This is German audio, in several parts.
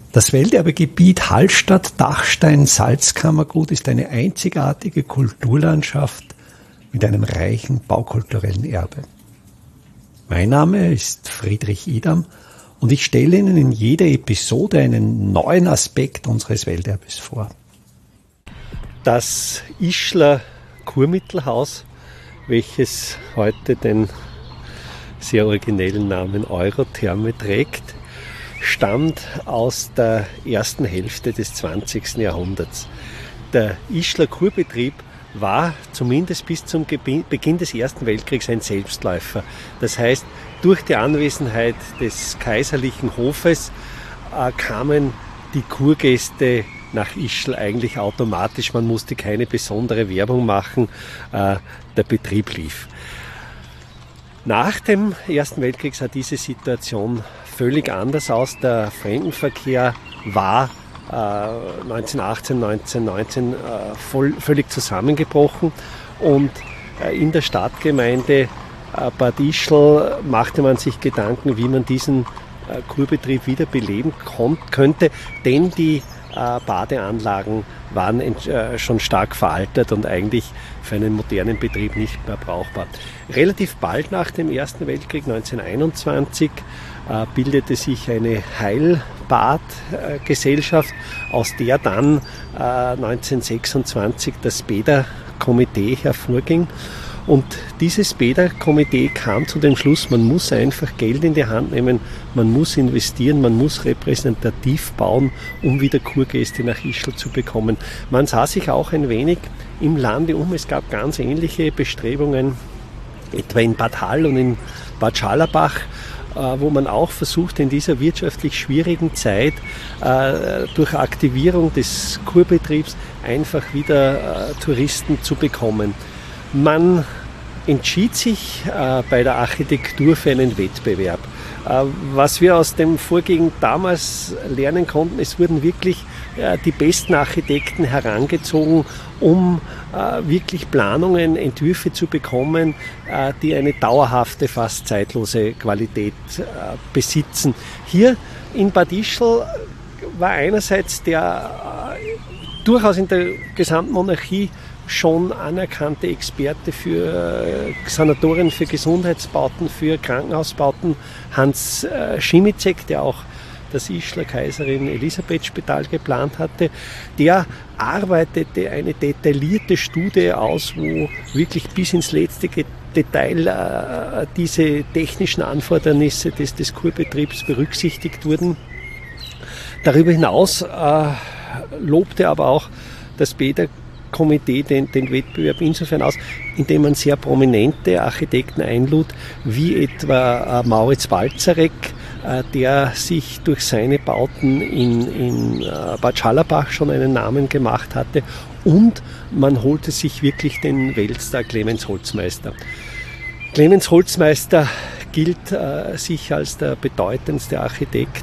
Das Welterbegebiet Hallstatt-Dachstein-Salzkammergut ist eine einzigartige Kulturlandschaft mit einem reichen baukulturellen Erbe. Mein Name ist Friedrich Idam und ich stelle Ihnen in jeder Episode einen neuen Aspekt unseres Welterbes vor. Das Ischler Kurmittelhaus, welches heute den sehr originellen Namen Eurotherme trägt, stammt aus der ersten Hälfte des 20. Jahrhunderts. Der Ischler Kurbetrieb war zumindest bis zum Beginn des Ersten Weltkriegs ein Selbstläufer. Das heißt, durch die Anwesenheit des kaiserlichen Hofes kamen die Kurgäste nach Ischl eigentlich automatisch. Man musste keine besondere Werbung machen. Der Betrieb lief. Nach dem Ersten Weltkrieg sah diese Situation völlig anders aus. Der Fremdenverkehr war 1918, 1919 völlig zusammengebrochen und in der Stadtgemeinde Bad Ischl machte man sich Gedanken, wie man diesen Kurbetrieb wieder beleben könnte, denn die Badeanlagen waren schon stark veraltet und eigentlich für einen modernen Betrieb nicht mehr brauchbar. Relativ bald nach dem Ersten Weltkrieg, 1921, bildete sich eine Heilbadgesellschaft, aus der dann 1926 das Bäderkomitee hervorging. Und dieses Bäderkomitee kam zu dem Schluss, man muss einfach Geld in die Hand nehmen, man muss investieren, man muss repräsentativ bauen, um wieder Kurgäste nach Ischl zu bekommen. Man sah sich auch ein wenig im Lande um. Es gab ganz ähnliche Bestrebungen, etwa in Bad Hall und in Bad Scharlabach, wo man auch versucht, in dieser wirtschaftlich schwierigen Zeit durch Aktivierung des Kurbetriebs einfach wieder Touristen zu bekommen. Man entschied sich bei der Architektur für einen Wettbewerb. Was wir aus dem Vorgehen damals lernen konnten, es wurden wirklich die besten Architekten herangezogen, um wirklich Planungen, Entwürfe zu bekommen, die eine dauerhafte, fast zeitlose Qualität besitzen. Hier in Bad Ischl war einerseits der durchaus in der gesamten Monarchie schon anerkannte Experte für Sanatorien, für Gesundheitsbauten, für Krankenhausbauten, Hans Schimizek, der auch das Ischler Kaiserin Elisabeth Spital geplant hatte, der arbeitete eine detaillierte Studie aus, wo wirklich bis ins letzte Detail diese technischen Anfordernisse des Kurbetriebs berücksichtigt wurden. Darüber hinaus lobte aber auch das Bäderkomitee den Wettbewerb insofern aus, indem man sehr prominente Architekten einlud, wie etwa Mauritz Balzarek, der sich durch seine Bauten in Bad Scharlabach schon einen Namen gemacht hatte, und man holte sich wirklich den Weltstar Clemens Holzmeister. Clemens Holzmeister gilt sich als der bedeutendste Architekt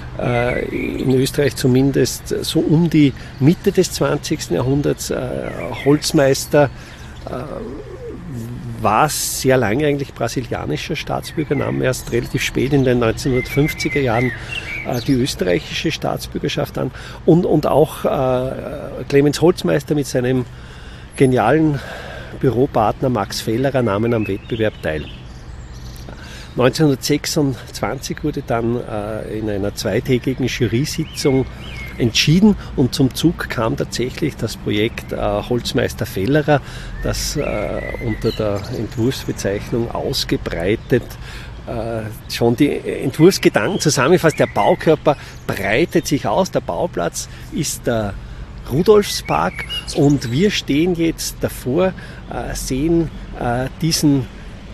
in Österreich, zumindest so um die Mitte des 20. Jahrhunderts. Holzmeister war sehr lange eigentlich brasilianischer Staatsbürger, nahm erst relativ spät in den 1950er Jahren die österreichische Staatsbürgerschaft an, und auch Clemens Holzmeister mit seinem genialen Büropartner Max Fellerer nahmen am Wettbewerb teil. 1926 wurde dann in einer zweitägigen Jury-Sitzung entschieden und zum Zug kam tatsächlich das Projekt Holzmeister Fellerer, das unter der Entwurfsbezeichnung ausgebreitet schon die Entwurfsgedanken zusammenfasst. Der Baukörper breitet sich aus, der Bauplatz ist der Rudolfspark und wir stehen jetzt davor, sehen diesen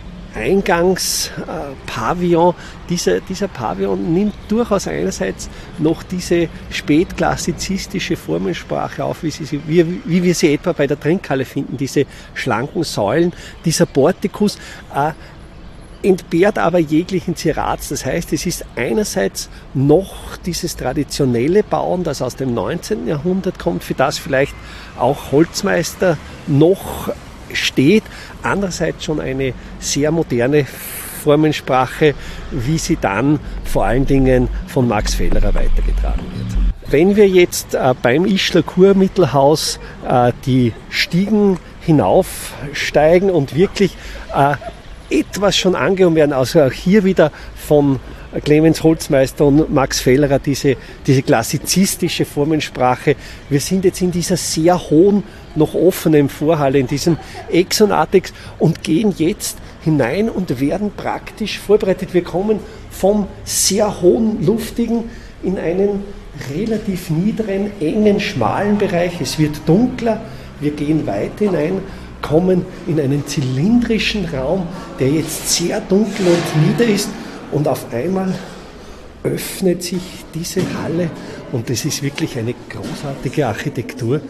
Eingangspavillon. Dieser Pavillon nimmt durchaus einerseits noch diese spätklassizistische Formensprache auf, wie wir sie etwa bei der Trinkhalle finden, diese schlanken Säulen, dieser Portikus, entbehrt aber jeglichen Zierats. Das heißt, es ist einerseits noch dieses traditionelle Bauen, das aus dem 19. Jahrhundert kommt, für das vielleicht auch Holzmeister noch steht, andererseits schon eine sehr moderne Formensprache, wie sie dann vor allen Dingen von Max Fellerer weitergetragen wird. Wenn wir jetzt beim Ischler Kurmittelhaus die Stiegen hinaufsteigen und wirklich etwas schon angehoben werden, also auch hier wieder von Clemens Holzmeister und Max Fellerer, diese klassizistische Formensprache. Wir sind jetzt in dieser sehr hohen, noch offenen Vorhalle, in diesem Exonatex und gehen jetzt hinein und werden praktisch vorbereitet. Wir kommen vom sehr hohen, luftigen in einen relativ niederen, engen, schmalen Bereich. Es wird dunkler, wir gehen weit hinein, kommen in einen zylindrischen Raum, der jetzt sehr dunkel und nieder ist. Und auf einmal öffnet sich diese Halle und das ist wirklich eine großartige Architektur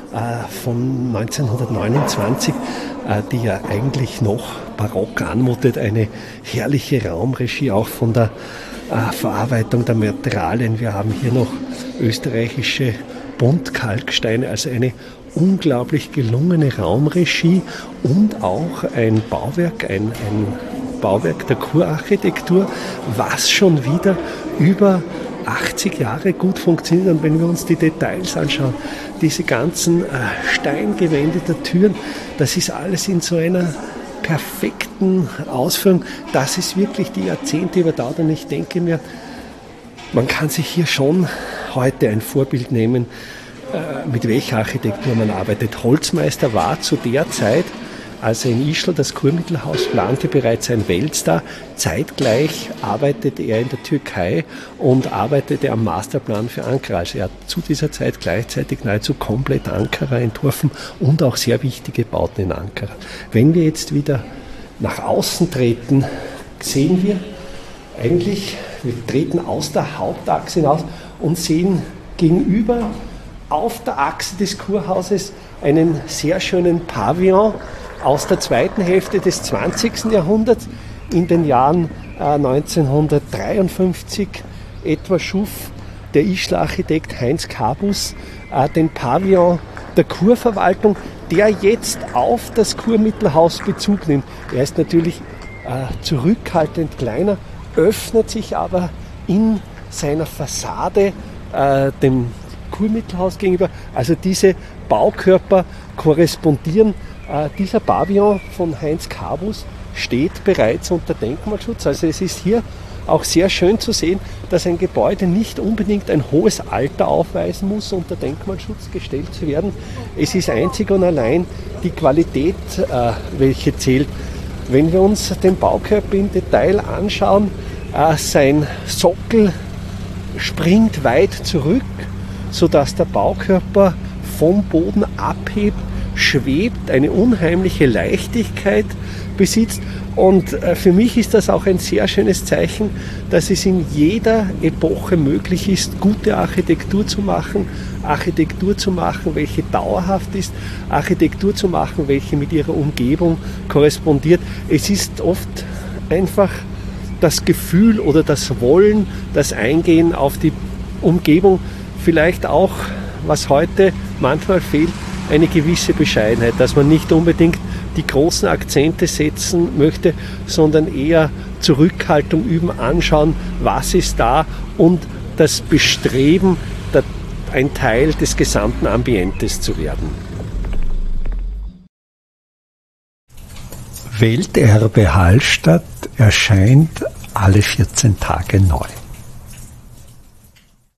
von 1929, die ja eigentlich noch barock anmutet. Eine herrliche Raumregie, auch von der Verarbeitung der Materialien. Wir haben hier noch österreichische Buntkalksteine, also eine unglaublich gelungene Raumregie und auch ein Bauwerk, ein Bauwerk der Kurarchitektur, was schon wieder über 80 Jahre gut funktioniert. Und wenn wir uns die Details anschauen, diese ganzen Steingewände der Türen, das ist alles in so einer perfekten Ausführung. Das ist wirklich die Jahrzehnte überdauert. Und ich denke mir, man kann sich hier schon heute ein Vorbild nehmen, mit welcher Architektur man arbeitet. Holzmeister war zu der Zeit, als er in Ischl das Kurmittelhaus plante, bereits ein Weltstar. Zeitgleich arbeitete er in der Türkei und arbeitete am Masterplan für Ankara. Also er hat zu dieser Zeit gleichzeitig nahezu komplett Ankara entworfen und auch sehr wichtige Bauten in Ankara. Wenn wir jetzt wieder nach außen treten, sehen wir eigentlich, wir treten aus der Hauptachse hinaus und sehen gegenüber auf der Achse des Kurhauses einen sehr schönen Pavillon aus der zweiten Hälfte des 20. Jahrhunderts. In den Jahren 1953 etwa schuf der Ischler Architekt Heinz Kabus den Pavillon der Kurverwaltung, der jetzt auf das Kurmittelhaus Bezug nimmt. Er ist natürlich zurückhaltend kleiner, öffnet sich aber in seiner Fassade dem Kurmittelhaus gegenüber. Also diese Baukörper korrespondieren. Dieser Pavillon von Heinz Kabus steht bereits unter Denkmalschutz. Also es ist hier auch sehr schön zu sehen, dass ein Gebäude nicht unbedingt ein hohes Alter aufweisen muss, unter Denkmalschutz gestellt zu werden. Es ist einzig und allein die Qualität, welche zählt. Wenn wir uns den Baukörper im Detail anschauen, sein Sockel springt weit zurück, sodass der Baukörper vom Boden abhebt, schwebt, eine unheimliche Leichtigkeit besitzt. Und für mich ist das auch ein sehr schönes Zeichen, dass es in jeder Epoche möglich ist, gute Architektur zu machen, welche dauerhaft ist, Architektur zu machen, welche mit ihrer Umgebung korrespondiert. Es ist oft einfach das Gefühl oder das Wollen, das Eingehen auf die Umgebung, vielleicht auch, was heute manchmal fehlt, eine gewisse Bescheidenheit, dass man nicht unbedingt die großen Akzente setzen möchte, sondern eher Zurückhaltung üben, anschauen, was ist da und das Bestreben, ein Teil des gesamten Ambientes zu werden. Welterbe Hallstatt erscheint alle 14 Tage neu.